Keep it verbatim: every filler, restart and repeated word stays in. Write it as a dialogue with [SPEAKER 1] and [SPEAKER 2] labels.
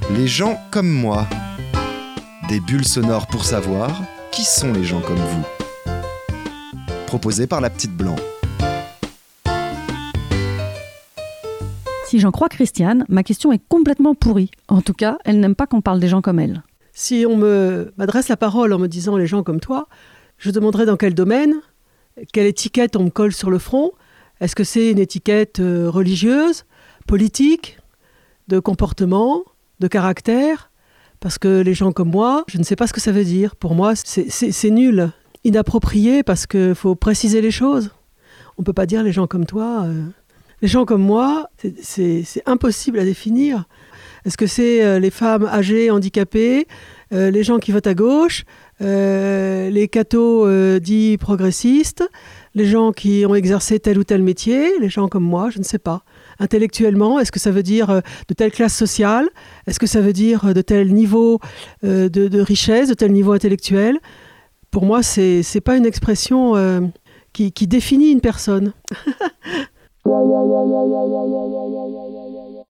[SPEAKER 1] Les gens comme moi. Des bulles sonores pour savoir qui sont les gens comme vous. Proposé par la petite Blanc.
[SPEAKER 2] Si j'en crois Christiane, ma question est complètement pourrie. En tout cas, elle n'aime pas qu'on parle des gens comme elle.
[SPEAKER 3] Si on me, m'adresse la parole en me disant « les gens comme toi », je demanderai dans quel domaine, quelle étiquette on me colle sur le front. Est-ce que c'est une étiquette religieuse, politique, de comportement, de caractère ? Parce que les gens comme moi, je ne sais pas ce que ça veut dire. Pour moi, c'est, c'est, c'est nul, inapproprié, parce qu'il faut préciser les choses. On ne peut pas dire les gens comme toi. Euh... Les gens comme moi, c'est, c'est, c'est impossible à définir. Est-ce que c'est euh, les femmes âgées, handicapées, euh, les gens qui votent à gauche, euh, les cathos euh, dits progressistes, les gens qui ont exercé tel ou tel métier, les gens comme moi, je ne sais pas. Intellectuellement, est-ce que ça veut dire euh, de telle classe sociale ? Est-ce que ça veut dire euh, de tel niveau euh, de, de richesse, de tel niveau intellectuel ? Pour moi, c'est, c'est pas une expression euh, qui, qui définit une personne.